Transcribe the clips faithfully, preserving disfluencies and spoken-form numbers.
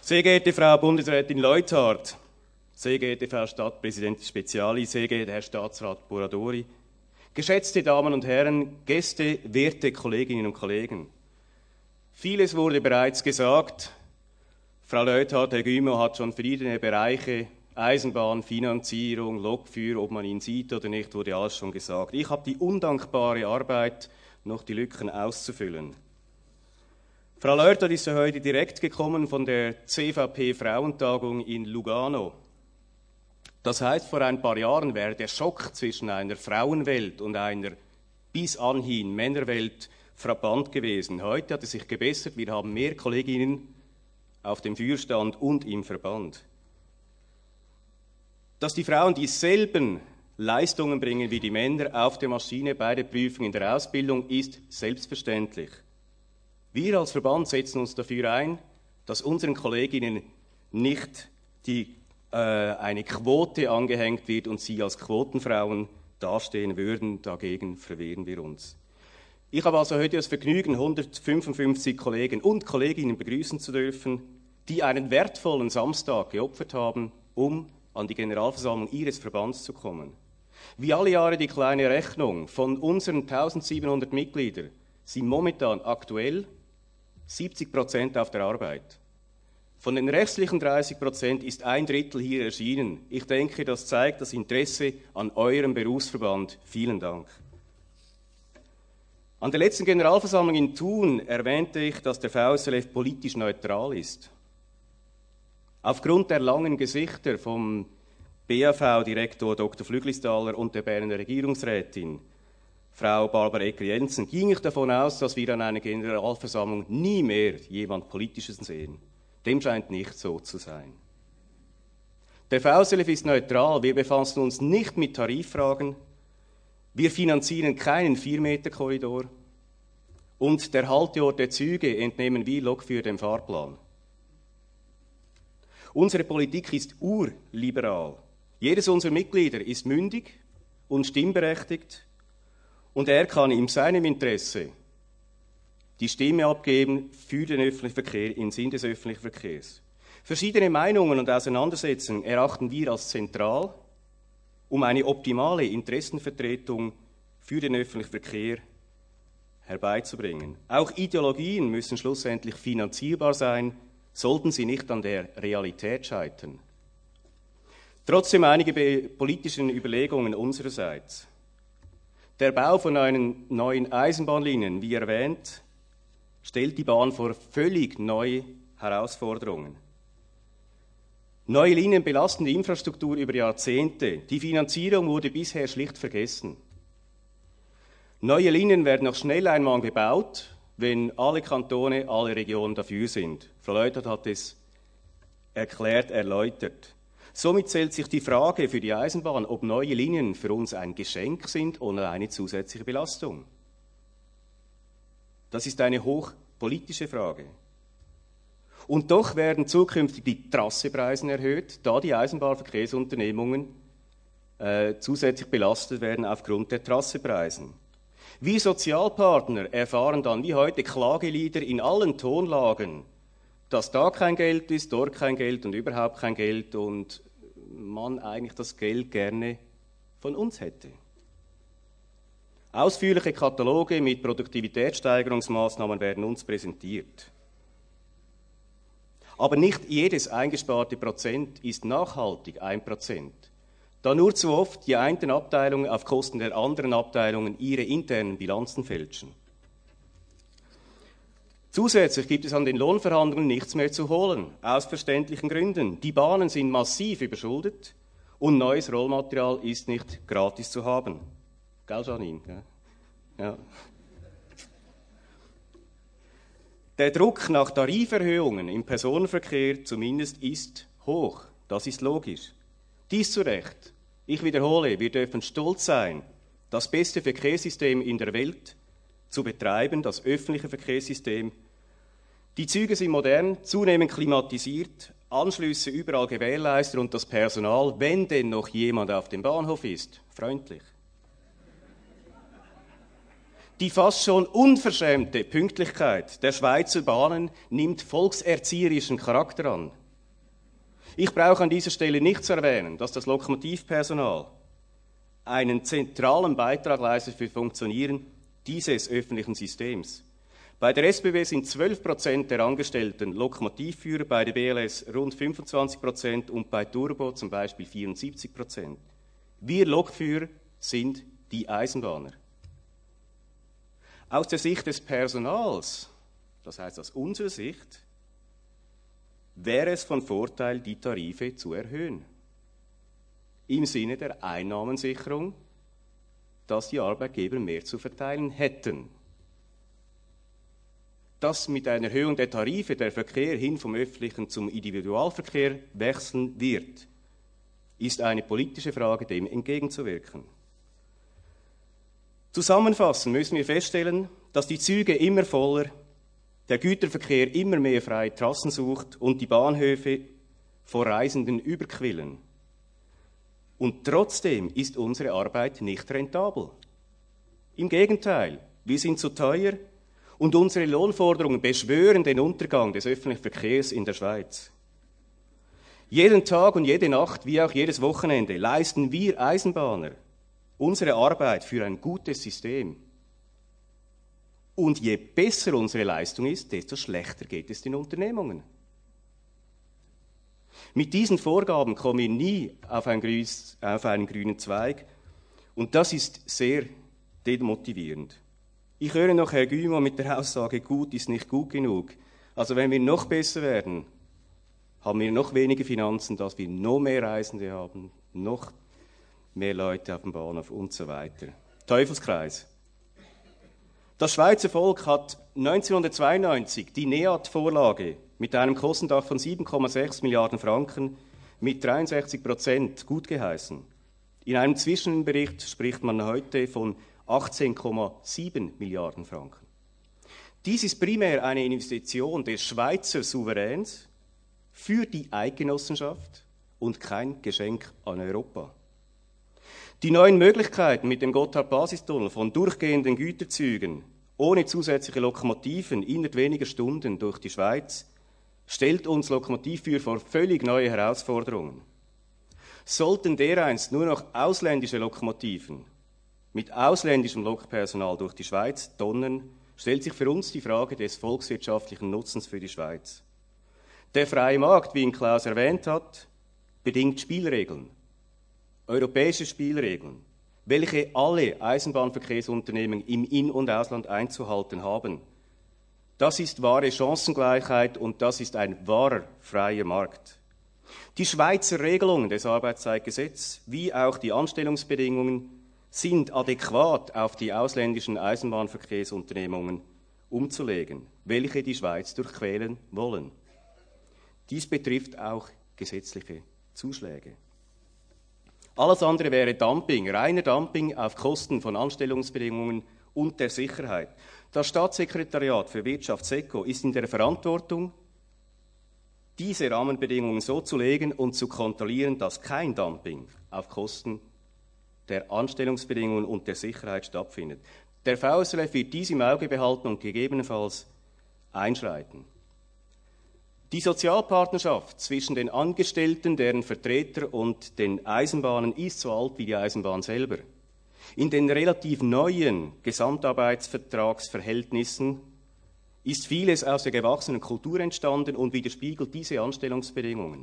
Sehr geehrte Frau Bundesrätin Leuthard, sehr geehrte Frau Stadtpräsidentin Speziali, sehr geehrter Herr Staatsrat Buradori, geschätzte Damen und Herren, Gäste, werte Kolleginnen und Kollegen. Vieles wurde bereits gesagt. Frau Leuthard, Herr Gümo hat schon verschiedene Bereiche, Eisenbahn, Finanzierung, Lokführer, ob man ihn sieht oder nicht, wurde alles schon gesagt. Ich habe die undankbare Arbeit, noch die Lücken auszufüllen. Frau Leuthard ist ja heute direkt gekommen von der C V P-Frauentagung in Lugano. Das heißt, vor ein paar Jahren wäre der Schock zwischen einer Frauenwelt und einer bis anhin Männerwelt frappant gewesen. Heute hat es sich gebessert, wir haben mehr Kolleginnen auf dem Führstand und im Verband. Dass die Frauen dieselben Leistungen bringen wie die Männer auf der Maschine bei der Prüfung in der Ausbildung, ist selbstverständlich. Wir als Verband setzen uns dafür ein, dass unseren Kolleginnen nicht die, äh, eine Quote angehängt wird und sie als Quotenfrauen dastehen würden. Dagegen verwehren wir uns. Ich habe also heute das Vergnügen, hundertfünfundfünfzig Kollegen und Kolleginnen begrüßen zu dürfen, die einen wertvollen Samstag geopfert haben, um an die Generalversammlung ihres Verbands zu kommen. Wie alle Jahre die kleine Rechnung: von unseren eintausendsiebenhundert Mitgliedern sind momentan aktuell siebzig Prozent auf der Arbeit. Von den restlichen dreißig Prozent ist ein Drittel hier erschienen. Ich denke, das zeigt das Interesse an eurem Berufsverband. Vielen Dank. An der letzten Generalversammlung in Thun erwähnte ich, dass der V S L F politisch neutral ist. Aufgrund der langen Gesichter vom B A V-Direktor Doktor Flüglisdaler und der Berner Regierungsrätin Frau Barbara Egger-Jensen ging ich davon aus, dass wir an einer Generalversammlung nie mehr jemand Politisches sehen. Dem scheint nicht so zu sein. Der V S L F ist neutral, wir befassen uns nicht mit Tariffragen, wir finanzieren keinen Vier-Meter-Korridor und der Halteort der Züge entnehmen wir Lokführer dem Fahrplan. Unsere Politik ist urliberal. Jedes unserer Mitglieder ist mündig und stimmberechtigt und er kann in seinem Interesse die Stimme abgeben für den öffentlichen Verkehr im Sinn des öffentlichen Verkehrs. Verschiedene Meinungen und Auseinandersetzungen erachten wir als zentral, um eine optimale Interessenvertretung für den öffentlichen Verkehr herbeizubringen. Auch Ideologien müssen schlussendlich finanzierbar sein, sollten sie nicht an der Realität scheitern. Trotzdem einige politische Überlegungen unsererseits. Der Bau von einen neuen Eisenbahnlinien, wie erwähnt, stellt die Bahn vor völlig neue Herausforderungen. Neue Linien belasten die Infrastruktur über Jahrzehnte. Die Finanzierung wurde bisher schlicht vergessen. Neue Linien werden noch schnell einmal gebaut, wenn alle Kantone, alle Regionen dafür sind. Frau Leuthard hat es erklärt, erläutert. Somit stellt sich die Frage für die Eisenbahn, ob neue Linien für uns ein Geschenk sind oder eine zusätzliche Belastung. Das ist eine hochpolitische Frage. Und doch werden zukünftig die Trassepreise erhöht, da die Eisenbahnverkehrsunternehmungen äh, zusätzlich belastet werden aufgrund der Trassepreisen. Wir Sozialpartner erfahren dann wie heute Klagelieder in allen Tonlagen, dass da kein Geld ist, dort kein Geld und überhaupt kein Geld und man eigentlich das Geld gerne von uns hätte. Ausführliche Kataloge mit Produktivitätssteigerungsmaßnahmen werden uns präsentiert. Aber nicht jedes eingesparte Prozent ist nachhaltig ein Prozent, da nur zu oft die einen Abteilungen auf Kosten der anderen Abteilungen ihre internen Bilanzen fälschen. Zusätzlich gibt es an den Lohnverhandlungen nichts mehr zu holen, aus verständlichen Gründen. Die Bahnen sind massiv überschuldet und neues Rollmaterial ist nicht gratis zu haben. Gell, Janine? Ja. Der Druck nach Tariferhöhungen im Personenverkehr zumindest ist hoch. Das ist logisch. Dies zu Recht. Ich wiederhole, wir dürfen stolz sein, das beste Verkehrssystem in der Welt zu betreiben, das öffentliche Verkehrssystem. Die Züge sind modern, zunehmend klimatisiert, Anschlüsse überall gewährleistet und das Personal, wenn denn noch jemand auf dem Bahnhof ist, freundlich. Die fast schon unverschämte Pünktlichkeit der Schweizer Bahnen nimmt volkserzieherischen Charakter an. Ich brauche an dieser Stelle nicht zu erwähnen, dass das Lokomotivpersonal einen zentralen Beitrag leistet für das Funktionieren dieses öffentlichen Systems. Bei der S B B sind zwölf Prozent der Angestellten Lokomotivführer, bei der B L S rund fünfundzwanzig Prozent und bei Turbo zum Beispiel vierundsiebzig Prozent. Wir Lokführer sind die Eisenbahner. Aus der Sicht des Personals, das heißt aus unserer Sicht, wäre es von Vorteil, die Tarife zu erhöhen. Im Sinne der Einnahmensicherung, dass die Arbeitgeber mehr zu verteilen hätten. Dass mit einer Erhöhung der Tarife der Verkehr hin vom öffentlichen zum Individualverkehr wechseln wird, ist eine politische Frage, dem entgegenzuwirken. Zusammenfassend müssen wir feststellen, dass die Züge immer voller, der Güterverkehr immer mehr freie Trassen sucht und die Bahnhöfe vor Reisenden überquillen. Und trotzdem ist unsere Arbeit nicht rentabel. Im Gegenteil, wir sind zu teuer und unsere Lohnforderungen beschwören den Untergang des öffentlichen Verkehrs in der Schweiz. Jeden Tag und jede Nacht, wie auch jedes Wochenende, leisten wir Eisenbahner unsere Arbeit für ein gutes System. Und je besser unsere Leistung ist, desto schlechter geht es den Unternehmungen. Mit diesen Vorgaben kommen wir nie auf, ein grünes, auf einen grünen Zweig und das ist sehr demotivierend. Ich höre noch Herr Gümo mit der Aussage, gut ist nicht gut genug. Also wenn wir noch besser werden, haben wir noch weniger Finanzen, dass wir noch mehr Reisende haben, noch mehr Leute auf dem Bahnhof und so weiter. Teufelskreis. Das Schweizer Volk hat neunzehnhundertzweiundneunzig die NEAT-Vorlage mit einem Kostendach von sieben Komma sechs Milliarden Franken mit dreiundsechzig Prozent gutgeheißen. In einem Zwischenbericht spricht man heute von achtzehn Komma sieben Milliarden Franken. Dies ist primär eine Investition des Schweizer Souveräns für die Eidgenossenschaft und kein Geschenk an Europa. Die neuen Möglichkeiten mit dem Gotthard-Basistunnel von durchgehenden Güterzügen ohne zusätzliche Lokomotiven innerhalb weniger Stunden durch die Schweiz stellt uns Lokomotivführer vor völlig neue Herausforderungen. Sollten dereinst nur noch ausländische Lokomotiven mit ausländischem Lokpersonal durch die Schweiz donnern, stellt sich für uns die Frage des volkswirtschaftlichen Nutzens für die Schweiz. Der freie Markt, wie ihn Klaus erwähnt hat, bedingt Spielregeln. Europäische Spielregeln, welche alle Eisenbahnverkehrsunternehmen im In- und Ausland einzuhalten haben. Das ist wahre Chancengleichheit und das ist ein wahrer freier Markt. Die Schweizer Regelungen des Arbeitszeitgesetzes wie auch die Anstellungsbedingungen sind adäquat auf die ausländischen Eisenbahnverkehrsunternehmungen umzulegen, welche die Schweiz durchqueren wollen. Dies betrifft auch gesetzliche Zuschläge. Alles andere wäre Dumping, reiner Dumping auf Kosten von Anstellungsbedingungen und der Sicherheit. Das Staatssekretariat für Wirtschaft SECO ist in der Verantwortung, diese Rahmenbedingungen so zu legen und zu kontrollieren, dass kein Dumping auf Kosten der Anstellungsbedingungen und der Sicherheit stattfindet. Der V S L F wird dies im Auge behalten und gegebenenfalls einschreiten. Die Sozialpartnerschaft zwischen den Angestellten, deren Vertreter und den Eisenbahnen ist so alt wie die Eisenbahn selber. In den relativ neuen Gesamtarbeitsvertragsverhältnissen ist vieles aus der gewachsenen Kultur entstanden und widerspiegelt diese Anstellungsbedingungen.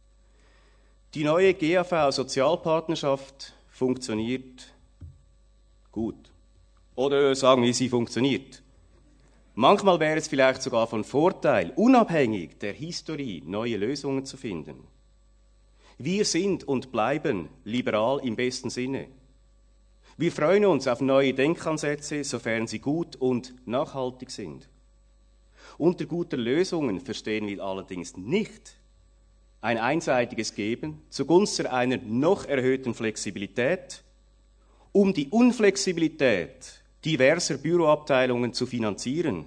Die neue G A V-Sozialpartnerschaft funktioniert gut. Oder sagen wir, sie funktioniert. Manchmal wäre es vielleicht sogar von Vorteil, unabhängig der Historie neue Lösungen zu finden. Wir sind und bleiben liberal im besten Sinne. Wir freuen uns auf neue Denkansätze, sofern sie gut und nachhaltig sind. Unter guter Lösungen verstehen wir allerdings nicht ein einseitiges Geben zugunsten einer noch erhöhten Flexibilität, um die Unflexibilität diverser Büroabteilungen zu finanzieren.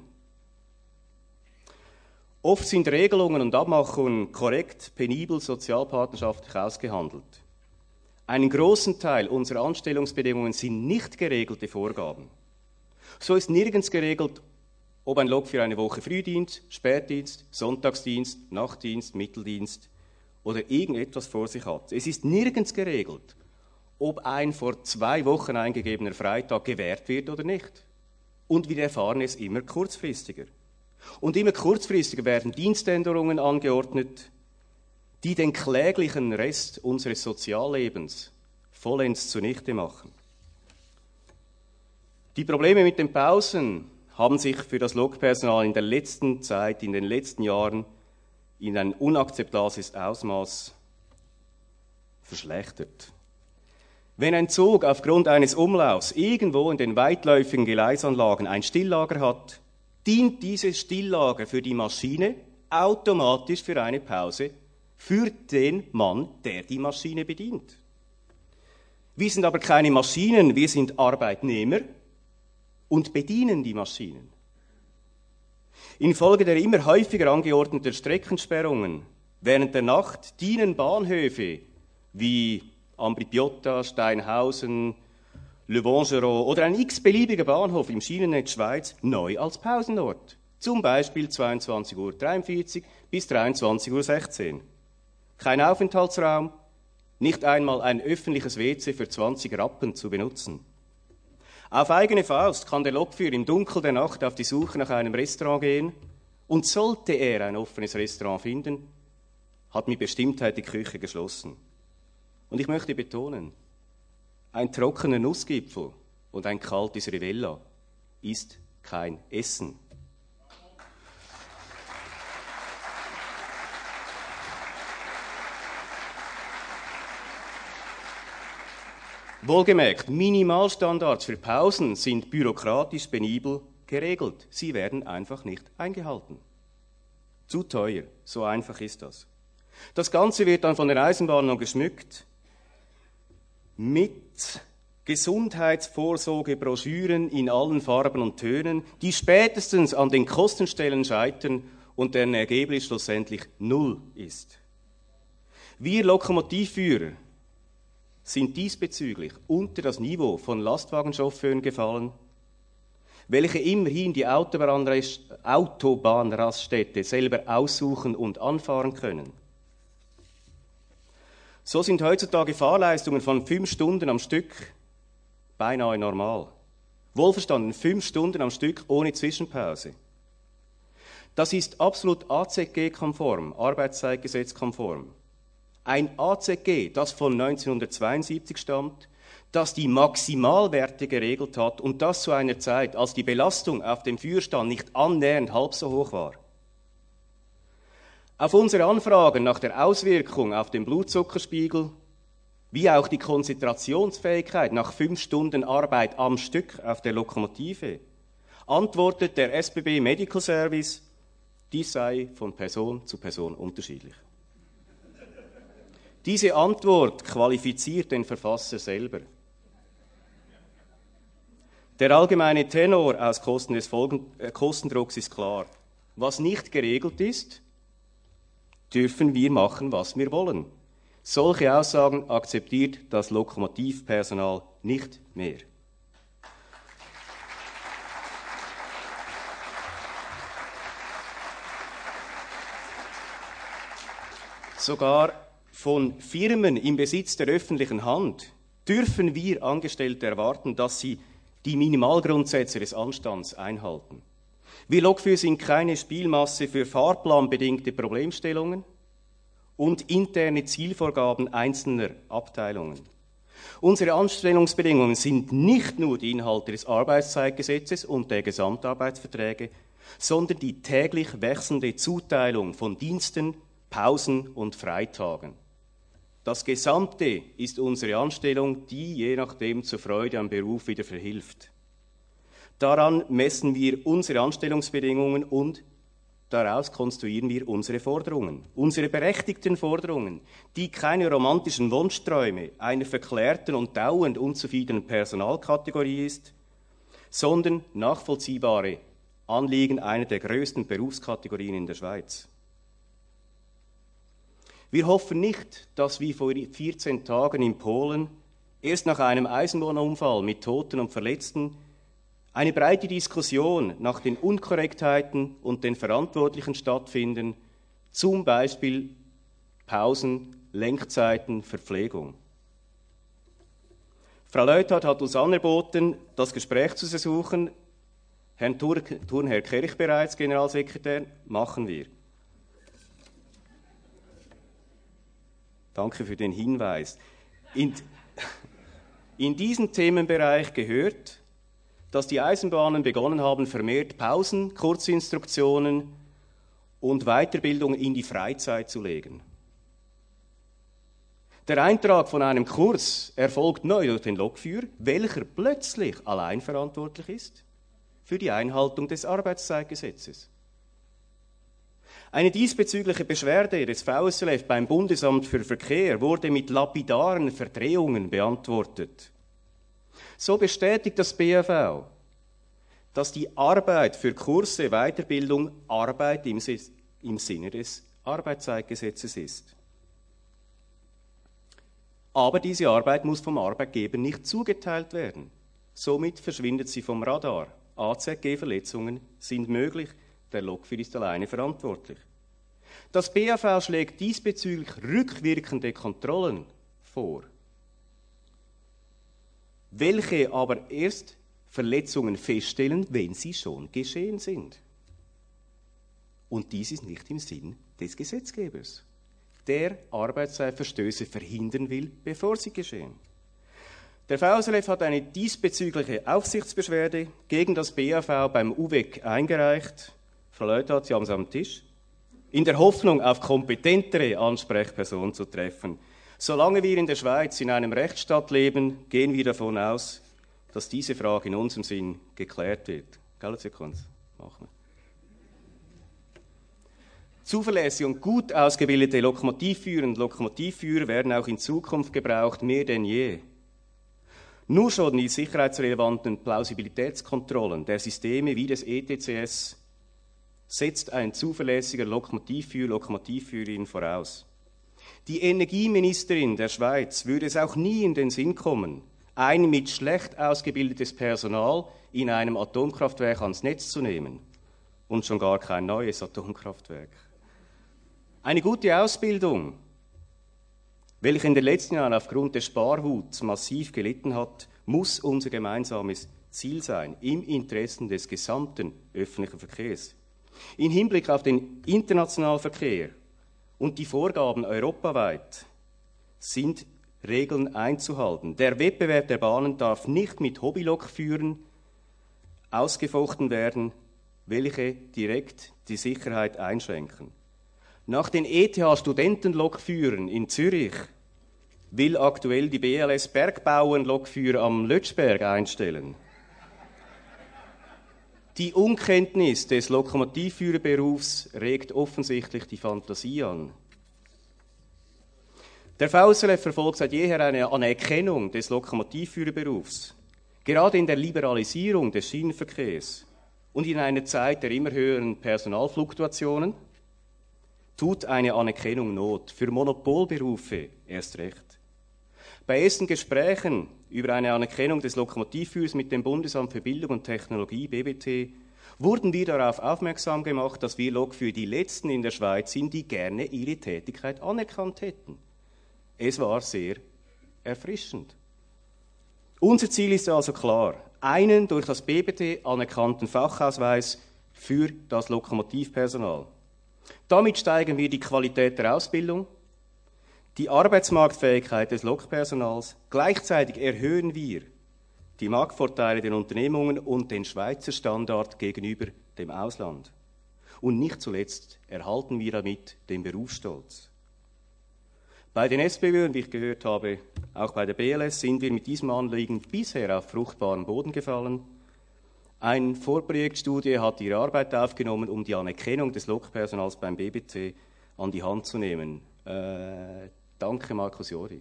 Oft sind Regelungen und Abmachungen korrekt, penibel, sozialpartnerschaftlich ausgehandelt. Einen großen Teil unserer Anstellungsbedingungen sind nicht geregelte Vorgaben. So ist nirgends geregelt, ob ein Lok für eine Woche Frühdienst, Spätdienst, Sonntagsdienst, Nachtdienst, Mitteldienst oder irgendetwas vor sich hat. Es ist nirgends geregelt, ob ein vor zwei Wochen eingegebener Freitag gewährt wird oder nicht. Und wir erfahren es immer kurzfristiger. Und immer kurzfristiger werden Dienständerungen angeordnet, die den kläglichen Rest unseres Soziallebens vollends zunichte machen. Die Probleme mit den Pausen haben sich für das Lokpersonal in der letzten Zeit, in den letzten Jahren, in ein unakzeptables Ausmaß verschlechtert. Wenn ein Zug aufgrund eines Umlaufs irgendwo in den weitläufigen Geleisanlagen ein Stilllager hat, dient dieses Stilllager für die Maschine automatisch für eine Pause für den Mann, der die Maschine bedient. Wir sind aber keine Maschinen, wir sind Arbeitnehmer und bedienen die Maschinen. Infolge der immer häufiger angeordneten Streckensperrungen während der Nacht dienen Bahnhöfe wie Ambri-Piotta, Steinhausen, Le Vongeron oder ein x-beliebiger Bahnhof im Schienennetz Schweiz neu als Pausenort. Zum Beispiel zweiundzwanzig Uhr dreiundvierzig bis dreiundzwanzig Uhr sechzehn. Kein Aufenthaltsraum, nicht einmal ein öffentliches W C für zwanzig Rappen zu benutzen. Auf eigene Faust kann der Lokführer im Dunkel der Nacht auf die Suche nach einem Restaurant gehen und sollte er ein offenes Restaurant finden, hat mit Bestimmtheit die Küche geschlossen. Und ich möchte betonen, ein trockener Nussgipfel und ein kaltes Rivella ist kein Essen. Wohlgemerkt, Minimalstandards für Pausen sind bürokratisch penibel geregelt. Sie werden einfach nicht eingehalten. Zu teuer, so einfach ist das. Das Ganze wird dann von der Eisenbahn noch geschmückt mit Gesundheitsvorsorgebroschüren in allen Farben und Tönen, die spätestens an den Kostenstellen scheitern und deren Ergebnis schlussendlich null ist. Wir Lokomotivführer sind diesbezüglich unter das Niveau von Lastwagenchauffeuren gefallen, welche immerhin die Autobahnraststätte selber aussuchen und anfahren können. So sind heutzutage Fahrleistungen von fünf Stunden am Stück beinahe normal. Wohlverstanden, fünf Stunden am Stück ohne Zwischenpause. Das ist absolut A Z G-konform, Arbeitszeitgesetz-konform. Ein A Z G, das von neunzehnhundertzweiundsiebzig stammt, das die Maximalwerte geregelt hat und das zu einer Zeit, als die Belastung auf dem Führstand nicht annähernd halb so hoch war. Auf unsere Anfragen nach der Auswirkung auf den Blutzuckerspiegel, wie auch die Konzentrationsfähigkeit nach fünf Stunden Arbeit am Stück auf der Lokomotive, antwortet der S B B Medical Service, dies sei von Person zu Person unterschiedlich. Diese Antwort qualifiziert den Verfasser selber. Der allgemeine Tenor aus Kosten des Folgen, äh, Kostendrucks ist klar. Was nicht geregelt ist, dürfen wir machen, was wir wollen. Solche Aussagen akzeptiert das Lokomotivpersonal nicht mehr. Sogar von Firmen im Besitz der öffentlichen Hand dürfen wir Angestellte erwarten, dass sie die Minimalgrundsätze des Anstands einhalten. Wir Lokführer sind keine Spielmasse für fahrplanbedingte Problemstellungen und interne Zielvorgaben einzelner Abteilungen. Unsere Anstellungsbedingungen sind nicht nur die Inhalte des Arbeitszeitgesetzes und der Gesamtarbeitsverträge, sondern die täglich wechselnde Zuteilung von Diensten, Pausen und Freitagen. Das Gesamte ist unsere Anstellung, die je nachdem zur Freude am Beruf wieder verhilft. Daran messen wir unsere Anstellungsbedingungen und daraus konstruieren wir unsere Forderungen, unsere berechtigten Forderungen, die keine romantischen Wunschträume einer verklärten und dauernd unzufriedenen Personalkategorie ist, sondern nachvollziehbare Anliegen einer der größten Berufskategorien in der Schweiz. Wir hoffen nicht, dass wie vor vierzehn Tagen in Polen erst nach einem Eisenbahnunfall mit Toten und Verletzten eine breite Diskussion nach den Unkorrektheiten und den Verantwortlichen stattfinden, zum Beispiel Pausen, Lenkzeiten, Verpflegung. Frau Leuthard hat uns angeboten, das Gespräch zu suchen. Herrn Thur, Thurnherr Kerch bereits, Generalsekretär, machen wir. Danke für den Hinweis. In, in diesen Themenbereich gehört, dass die Eisenbahnen begonnen haben, vermehrt Pausen, Kurzinstruktionen und Weiterbildung in die Freizeit zu legen. Der Eintrag von einem Kurs erfolgt neu durch den Lokführer, welcher plötzlich allein verantwortlich ist für die Einhaltung des Arbeitszeitgesetzes. Eine diesbezügliche Beschwerde des V S L F beim Bundesamt für Verkehr wurde mit lapidaren Verdrehungen beantwortet. So bestätigt das B A V, dass die Arbeit für Kurse, Weiterbildung Arbeit im, im Sinne des Arbeitszeitgesetzes ist. Aber diese Arbeit muss vom Arbeitgeber nicht zugeteilt werden. Somit verschwindet sie vom Radar. A Z G-Verletzungen sind möglich, der Lokführer ist alleine verantwortlich. Das B A V schlägt diesbezüglich rückwirkende Kontrollen vor, welche aber erst Verletzungen feststellen, wenn sie schon geschehen sind. Und dies ist nicht im Sinn des Gesetzgebers, der Arbeitszeitverstöße verhindern will, bevor sie geschehen. Der V S L F hat eine diesbezügliche Aufsichtsbeschwerde gegen das B A V beim U W E C eingereicht. Frau Leuthard, Sie haben es am Tisch. In der Hoffnung, auf kompetentere Ansprechpersonen zu treffen. Solange wir in der Schweiz in einem Rechtsstaat leben, gehen wir davon aus, dass diese Frage in unserem Sinn geklärt wird. Gell, Sekunde? Machen wir. Zuverlässige und gut ausgebildete Lokomotivführer und Lokomotivführer werden auch in Zukunft gebraucht, mehr denn je. Nur schon die sicherheitsrelevanten Plausibilitätskontrollen der Systeme wie des E T C S setzt ein zuverlässiger Lokomotivführer, Lokomotivführerin voraus. Die Energieministerin der Schweiz würde es auch nie in den Sinn kommen, ein mit schlecht ausgebildetes Personal in einem Atomkraftwerk ans Netz zu nehmen. Und schon gar kein neues Atomkraftwerk. Eine gute Ausbildung, welche in den letzten Jahren aufgrund des Sparhuts massiv gelitten hat, muss unser gemeinsames Ziel sein, im Interesse des gesamten öffentlichen Verkehrs. Im Hinblick auf den internationalen Verkehr und die Vorgaben europaweit sind Regeln einzuhalten. Der Wettbewerb der Bahnen darf nicht mit Hobbylokführern ausgefochten werden, welche direkt die Sicherheit einschränken. Nach den E T H-Studentenlokführern in Zürich will aktuell die B L S Bergbauernlokführer am Lötschberg einstellen. Die Unkenntnis des Lokomotivführerberufs regt offensichtlich die Fantasie an. Der V S L F verfolgt seit jeher eine Anerkennung des Lokomotivführerberufs, gerade in der Liberalisierung des Schienenverkehrs und in einer Zeit der immer höheren Personalfluktuationen tut eine Anerkennung Not, für Monopolberufe erst recht. Bei ersten Gesprächen über eine Anerkennung des Lokomotivführers mit dem Bundesamt für Bildung und Technologie, B B T, wurden wir darauf aufmerksam gemacht, dass wir Lokführer die Letzten in der Schweiz sind, die gerne ihre Tätigkeit anerkannt hätten. Es war sehr erfrischend. Unser Ziel ist also klar, einen durch das B B T anerkannten Fachausweis für das Lokomotivpersonal. Damit steigern wir die Qualität der Ausbildung, die Arbeitsmarktfähigkeit des Lokpersonals. Gleichzeitig erhöhen wir die Marktvorteile der Unternehmungen und den Schweizer Standard gegenüber dem Ausland. Und nicht zuletzt erhalten wir damit den Berufsstolz. Bei den S B W, wie ich gehört habe, auch bei der B L S, sind wir mit diesem Anliegen bisher auf fruchtbaren Boden gefallen. Eine Vorprojektstudie hat ihre Arbeit aufgenommen, um die Anerkennung des Lokpersonals beim B B T an die Hand zu nehmen. Äh, danke, Markus Jori.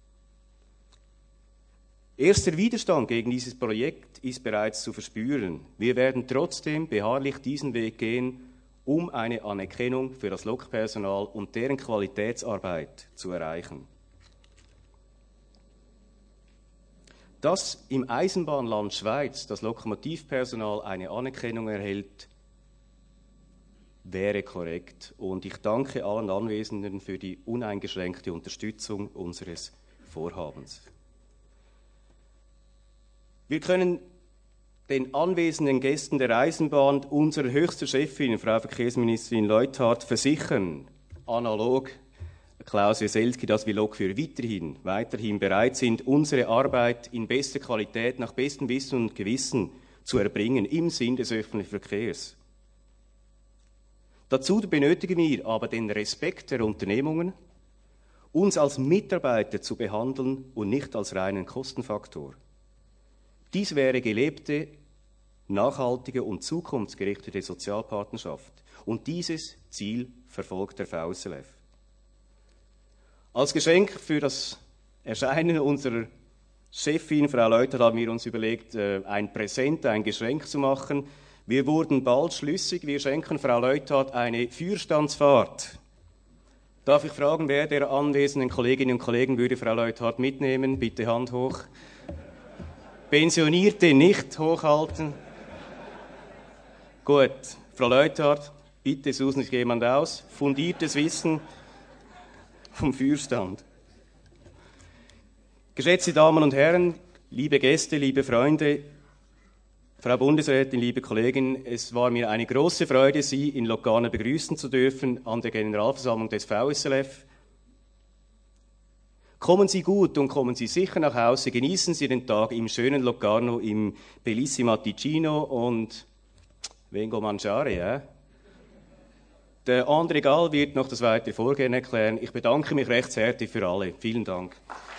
Erster Widerstand gegen dieses Projekt ist bereits zu verspüren. Wir werden trotzdem beharrlich diesen Weg gehen, um eine Anerkennung für das Lokpersonal und deren Qualitätsarbeit zu erreichen. Dass im Eisenbahnland Schweiz das Lokomotivpersonal eine Anerkennung erhält, wäre korrekt. Und ich danke allen Anwesenden für die uneingeschränkte Unterstützung unseres Vorhabens. Wir können den anwesenden Gästen der Eisenbahn, unserer höchsten Chefin, Frau Verkehrsministerin Leuthard, versichern, analog Klaus Wieselski, dass wir Lokführer weiterhin, weiterhin bereit sind, unsere Arbeit in bester Qualität, nach bestem Wissen und Gewissen zu erbringen, im Sinn des öffentlichen Verkehrs. Dazu benötigen wir aber den Respekt der Unternehmungen, uns als Mitarbeiter zu behandeln und nicht als reinen Kostenfaktor. Dies wäre gelebte, nachhaltige und zukunftsgerichtete Sozialpartnerschaft. Und dieses Ziel verfolgt der V S L F. Als Geschenk für das Erscheinen unserer Chefin, Frau Leuthard, haben wir uns überlegt, ein Präsent, ein Geschenk zu machen. Wir wurden bald schlüssig, wir schenken Frau Leuthard eine Fürstandsfahrt. Darf ich fragen, wer der anwesenden Kolleginnen und Kollegen würde Frau Leuthard mitnehmen? Bitte Hand hoch. Pensionierte nicht hochhalten. Gut, Frau Leuthard, bitte suchen sich jemand aus. Fundiertes Wissen vom Fürstand. Geschätzte Damen und Herren, liebe Gäste, liebe Freunde, Frau Bundesrätin, liebe Kolleginnen, es war mir eine große Freude, Sie in Locarno begrüßen zu dürfen an der Generalversammlung des V S L F. Kommen Sie gut und kommen Sie sicher nach Hause, genießen Sie den Tag im schönen Locarno, im Bellissima Ticino und vengo mangiare, ja? Der André Gall wird noch das weitere Vorgehen erklären. Ich bedanke mich recht herzlich für alle. Vielen Dank.